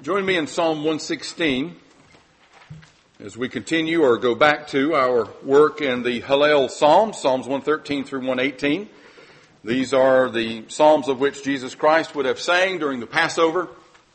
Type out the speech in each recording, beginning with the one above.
Join me in Psalm 116 as we continue or go back to our work in the Hallel Psalms, Psalms 113 through 118. These are the Psalms of which Jesus Christ would have sang during the Passover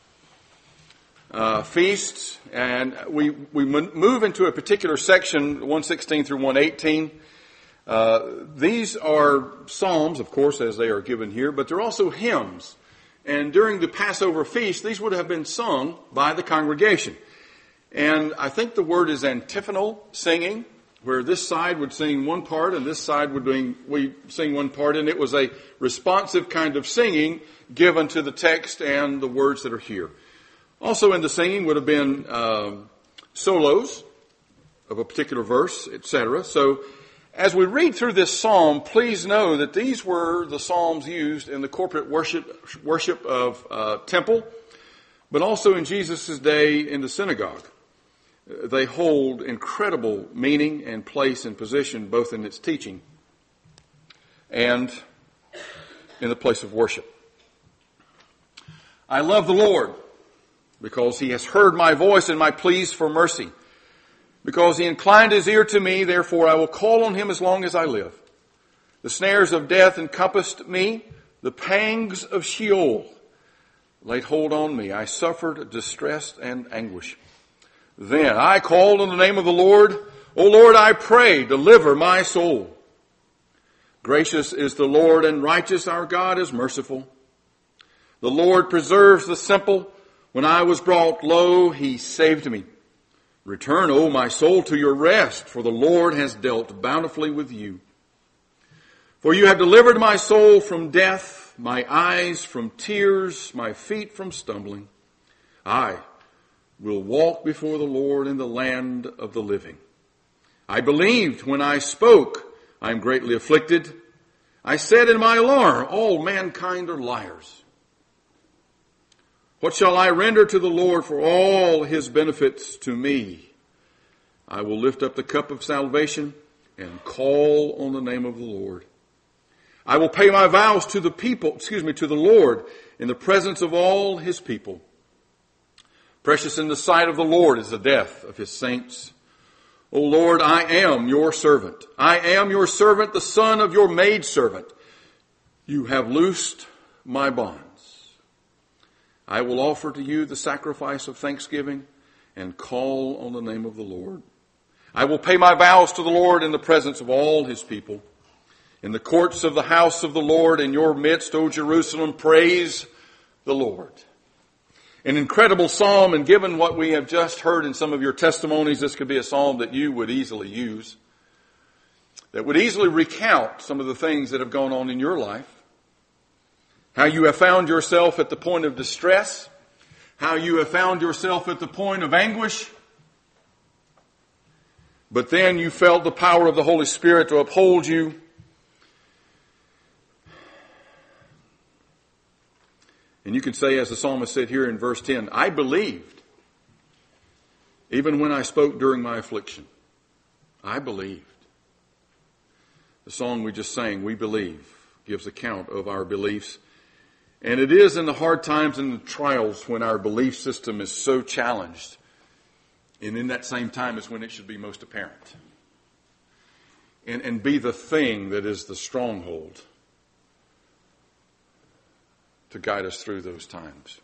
feasts. And we move into a particular section, 116 through 118. These are Psalms, of course, as they are given here, but they're also hymns. And during the Passover feast, these would have been sung by the congregation. And I think the word is antiphonal singing, where this side would sing one part and this side we sing one part. And it was a responsive kind of singing given to the text and the words that are here. Also in the singing would have been solos of a particular verse, etc. So as we read through this psalm, please know that these were the psalms used in the corporate worship of temple, but also in Jesus' day in the synagogue. They hold incredible meaning and place and position both in its teaching and in the place of worship. I love the Lord because He has heard my voice and my pleas for mercy. Because He inclined His ear to me, therefore I will call on Him as long as I live. The snares of death encompassed me. The pangs of Sheol laid hold on me. I suffered distress and anguish. Then I called on the name of the Lord. O Lord, I pray, deliver my soul. Gracious is the Lord and righteous. Our God is merciful. The Lord preserves the simple. When I was brought low, He saved me. Return, O my soul, to your rest, for the Lord has dealt bountifully with you. For you have delivered my soul from death, my eyes from tears, my feet from stumbling. I will walk before the Lord in the land of the living. I believed when I spoke, I am greatly afflicted. I said in my alarm, all mankind are liars. What shall I render to the Lord for all His benefits to me? I will lift up the cup of salvation and call on the name of the Lord. I will pay my vows to the Lord in the presence of all His people. Precious in the sight of the Lord is the death of His saints. O Lord, I am your servant. I am your servant, the son of your maidservant. You have loosed my bonds. I will offer to you the sacrifice of thanksgiving and call on the name of the Lord. I will pay my vows to the Lord in the presence of all His people. In the courts of the house of the Lord, in your midst, O Jerusalem, praise the Lord. An incredible psalm, and given what we have just heard in some of your testimonies, this could be a psalm that you would easily use, that would easily recount some of the things that have gone on in your life. How you have found yourself at the point of distress. How you have found yourself at the point of anguish. But then you felt the power of the Holy Spirit to uphold you. And you can say, as the psalmist said here in verse 10, I believed, even when I spoke during my affliction. I believed. The song we just sang, We Believe, gives account of our beliefs. And it is in the hard times and the trials when our belief system is so challenged. And in that same time is when it should be most apparent. And be the thing that is the stronghold to guide us through those times.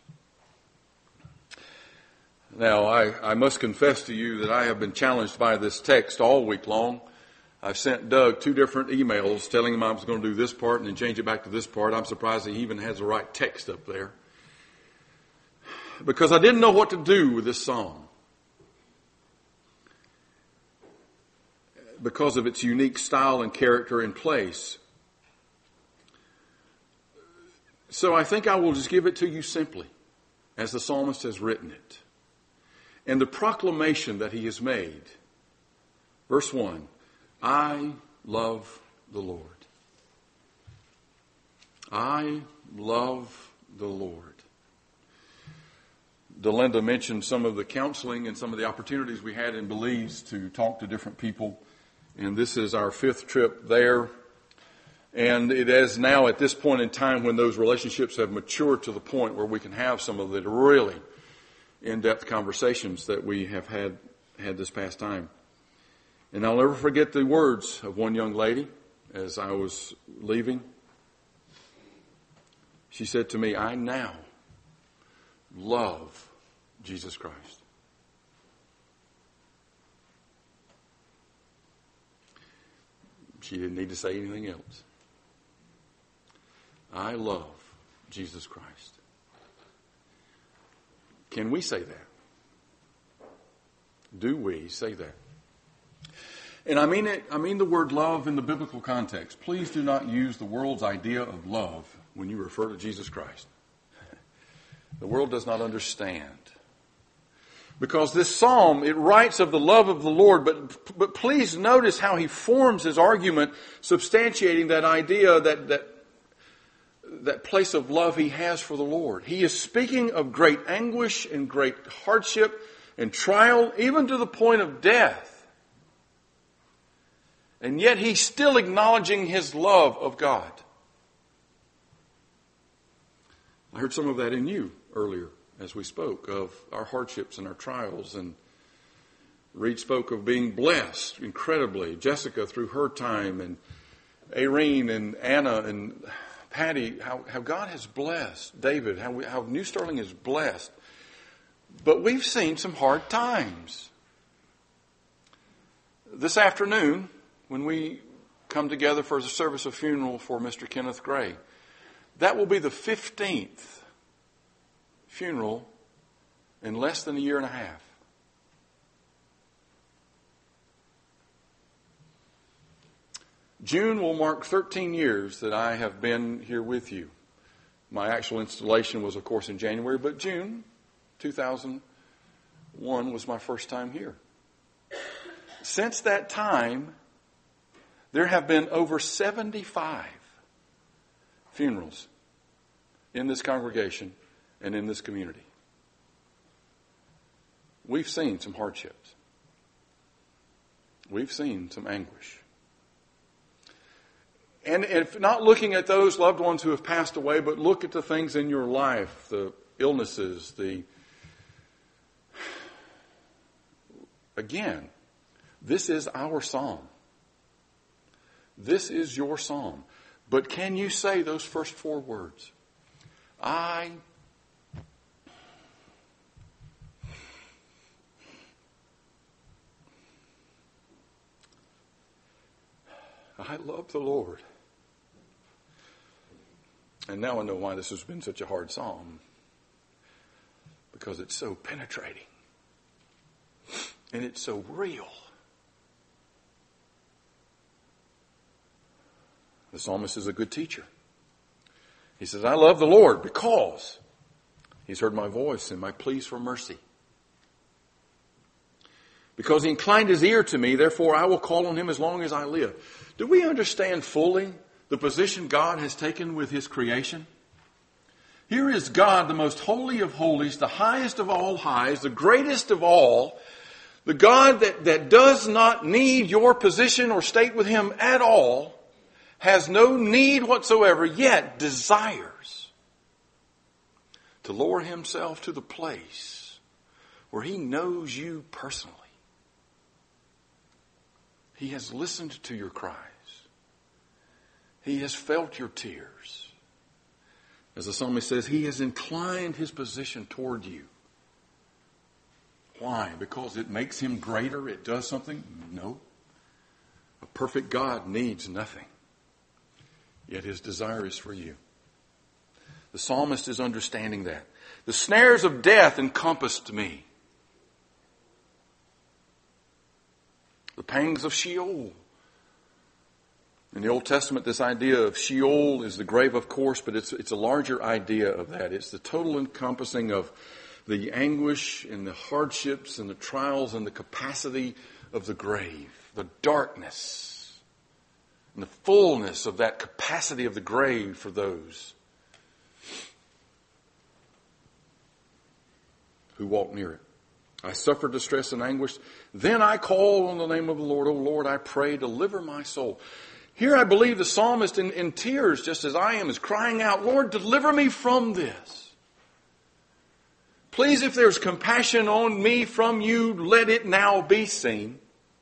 Now, I must confess to you that I have been challenged by this text all week long. I've sent Doug 2 different emails telling him I was going to do this part and then change it back to this part. I'm surprised he even has the right text up there. Because I didn't know what to do with this psalm. Because of its unique style and character and place. So I think I will just give it to you simply, as the psalmist has written it. And the proclamation that he has made. Verse 1. I love the Lord. I love the Lord. Delinda mentioned some of the counseling and some of the opportunities we had in Belize to talk to different people. And this is our 5th trip there. And it is now at this point in time when those relationships have matured to the point where we can have some of the really in-depth conversations that we have had this past time. And I'll never forget the words of one young lady as I was leaving. She said to me, "I now love Jesus Christ." She didn't need to say anything else. I love Jesus Christ. Can we say that? Do we say that? And I mean it. I mean the word love in the biblical context. Please do not use the world's idea of love when you refer to Jesus Christ. The world does not understand. Because this psalm, it writes of the love of the Lord, but please notice how he forms his argument, substantiating that idea, that place of love he has for the Lord. He is speaking of great anguish and great hardship and trial, even to the point of death. And yet he's still acknowledging his love of God. I heard some of that in you earlier as we spoke of our hardships and our trials. And Reed spoke of being blessed incredibly. Jessica through her time, and Irene and Anna and Patty, how God has blessed David, how New Sterling is blessed. But we've seen some hard times. This afternoon, when we come together for the service of funeral for Mr. Kenneth Gray, that will be the 15th funeral in less than a year and a half. June will mark 13 years that I have been here with you. My actual installation was, of course, in January, but June 2001 was my first time here. Since that time, there have been over 75 funerals in this congregation and in this community. We've seen some hardships. We've seen some anguish. And if not looking at those loved ones who have passed away, but look at the things in your life, the illnesses, again, this is our psalm. This is your psalm. But can you say those first 4 words? I love the Lord. And now I know why this has been such a hard psalm. Because it's so penetrating. And it's so real. The psalmist is a good teacher. He says, I love the Lord because he's heard my voice and my pleas for mercy. Because he inclined his ear to me, therefore I will call on him as long as I live. Do we understand fully the position God has taken with his creation? Here is God, the most holy of holies, the highest of all highs, the greatest of all, the God that does not need your position or state with him at all, has no need whatsoever, yet desires to lower himself to the place where he knows you personally. He has listened to your cries. He has felt your tears. As the psalmist says, he has inclined his position toward you. Why? Because it makes him greater? It does something? No. A perfect God needs nothing. Yet his desire is for you. The psalmist is understanding that. The snares of death encompassed me. The pangs of Sheol. In the Old Testament, this idea of Sheol is the grave, of course, but it's a larger idea of that. It's the total encompassing of the anguish and the hardships and the trials and the capacity of the grave, the darkness and the fullness of that capacity of the grave for those who walk near it. I suffer distress and anguish. Then I call on the name of the Lord. O Lord, I pray, deliver my soul. Here I believe the psalmist in tears, just as I am, is crying out, Lord, deliver me from this. Please, if there's compassion on me from you, let it now be seen.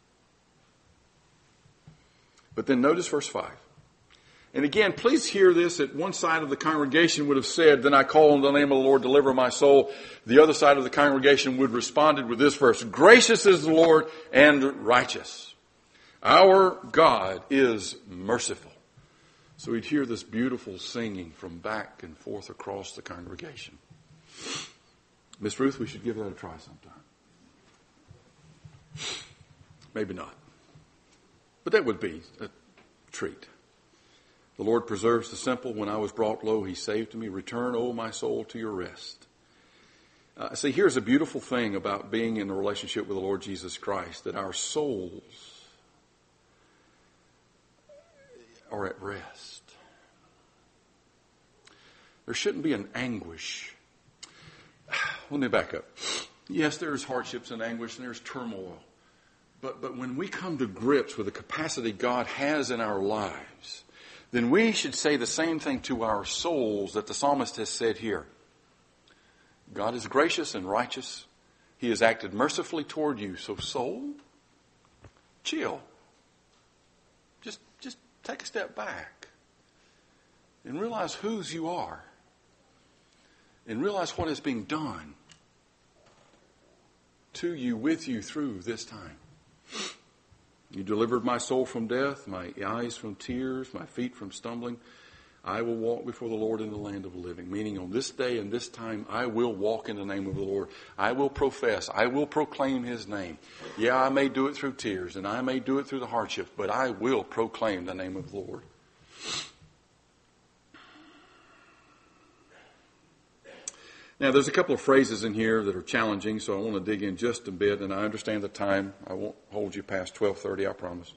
But then notice verse 5. And again, please hear this. At one side of the congregation would have said, then I call on the name of the Lord, deliver my soul. The other side of the congregation would have responded with this verse, gracious is the Lord and righteous. Our God is merciful. So we'd hear this beautiful singing from back and forth across the congregation. Miss Ruth, we should give that a try sometime. Maybe not. But that would be a treat. The Lord preserves the simple. When I was brought low, He saved me. Return, O my soul, to your rest. See, here's a beautiful thing about being in a relationship with the Lord Jesus Christ, that our souls are at rest. There shouldn't be an anguish. Let me back up. Yes, there's hardships and anguish and there's turmoil. But when we come to grips with the capacity God has in our lives, then we should say the same thing to our souls that the psalmist has said here. God is gracious and righteous. He has acted mercifully toward you. So soul, chill. Just take a step back and realize whose you are. And realize what is being done to you, with you, through this time. You delivered my soul from death, my eyes from tears, my feet from stumbling. I will walk before the Lord in the land of the living. Meaning on this day and this time, I will walk in the name of the Lord. I will profess. I will proclaim His name. Yeah, I may do it through tears and I may do it through the hardships, but I will proclaim the name of the Lord. Now, there's a couple of phrases in here that are challenging, so I want to dig in just a bit, and I understand the time. I won't hold you past 12:30, I promise.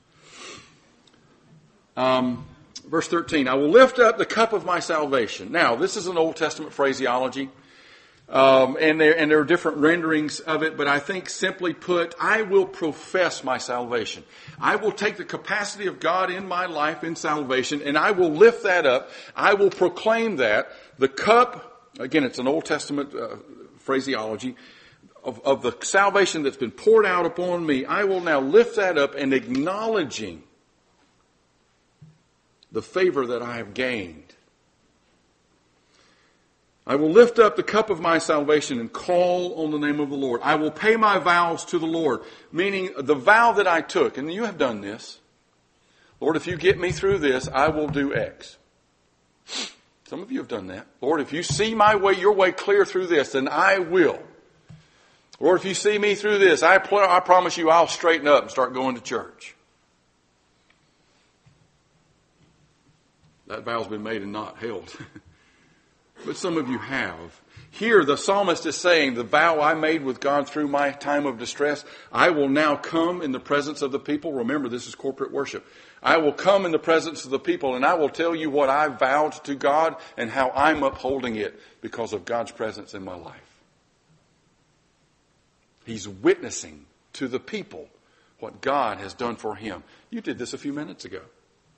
Verse 13, I will lift up the cup of my salvation. Now, this is an Old Testament phraseology, and there are different renderings of it, but I think simply put, I will profess my salvation. I will take the capacity of God in my life in salvation, and I will lift that up. I will proclaim that. The cup, again, it's an Old Testament phraseology of the salvation that's been poured out upon me. I will now lift that up and acknowledging the favor that I have gained. I will lift up the cup of my salvation and call on the name of the Lord. I will pay my vows to the Lord, meaning the vow that I took, and you have done this. Lord, if you get me through this, I will do X. Some of you have done that. Lord, if you see my way, your way clear through this, then I will. Lord, if you see me through this, I promise you I'll straighten up and start going to church. That vow's been made and not held. But some of you have. Here the psalmist is saying, the vow I made with God through my time of distress, I will now come in the presence of the people. Remember, this is corporate worship. I will come in the presence of the people and I will tell you what I vowed to God and how I'm upholding it because of God's presence in my life. He's witnessing to the people what God has done for him. You did this a few minutes ago.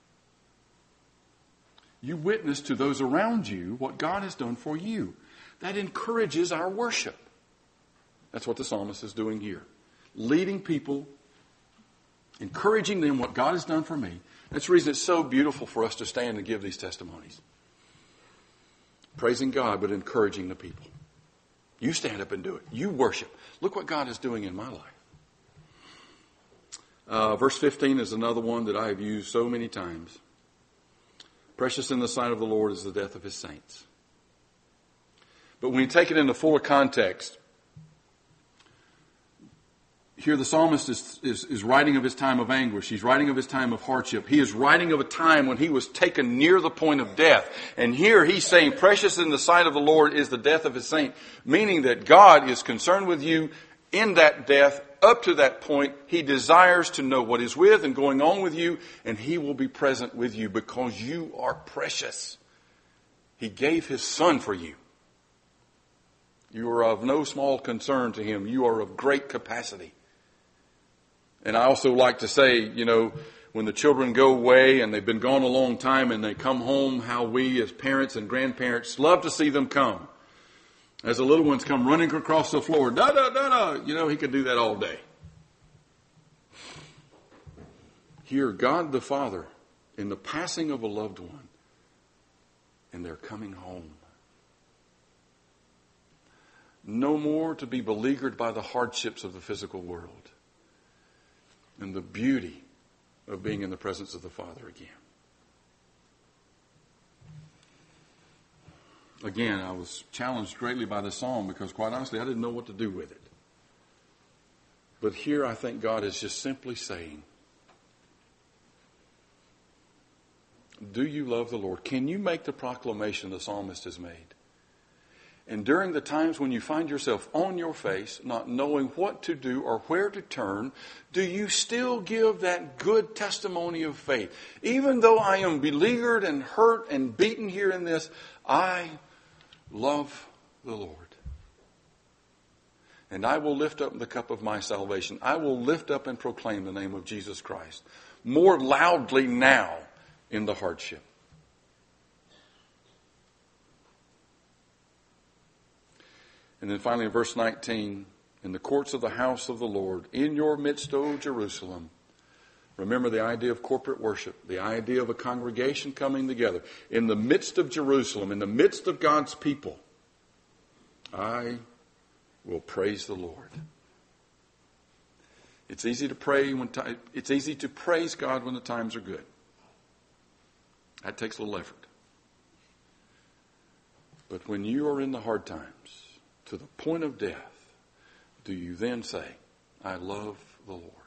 You witness to those around you what God has done for you. That encourages our worship. That's what the psalmist is doing here. Leading people, encouraging them what God has done for me. That's the reason it's so beautiful for us to stand and give these testimonies. Praising God, but encouraging the people. You stand up and do it. You worship. Look what God is doing in my life. Verse 15 is another one that I have used so many times. Precious in the sight of the Lord is the death of his saints. But when you take it into fuller context, here the psalmist is writing of his time of anguish. He's writing of his time of hardship. He is writing of a time when he was taken near the point of death. And here he's saying, precious in the sight of the Lord is the death of his saint. Meaning that God is concerned with you in that death. Up to that point, he desires to know what is with and going on with you. And he will be present with you because you are precious. He gave his son for you. You are of no small concern to him. You are of great capacity. And I also like to say, when the children go away and they've been gone a long time and they come home, how we as parents and grandparents love to see them come. As the little ones come running across the floor, da da da da, you know, he could do that all day. Here, God the Father, in the passing of a loved one, and they're coming home. No more to be beleaguered by the hardships of the physical world, and the beauty of being in the presence of the Father again. Again, I was challenged greatly by this psalm because, quite honestly, I didn't know what to do with it. But here I think God is just simply saying, do you love the Lord? Can you make the proclamation the psalmist has made? And during the times when you find yourself on your face, not knowing what to do or where to turn, do you still give that good testimony of faith? Even though I am beleaguered and hurt and beaten here in this, I love the Lord. And I will lift up the cup of my salvation. I will lift up and proclaim the name of Jesus Christ more loudly now in the hardship. And then finally in verse 19, in the courts of the house of the Lord, in your midst, O Jerusalem. Remember the idea of corporate worship, the idea of a congregation coming together. In the midst of Jerusalem, in the midst of God's people, I will praise the Lord. It's easy to pray it's easy to praise God when the times are good. That takes a little effort. But when you are in the hard times, to the point of death, do you then say, I love the Lord?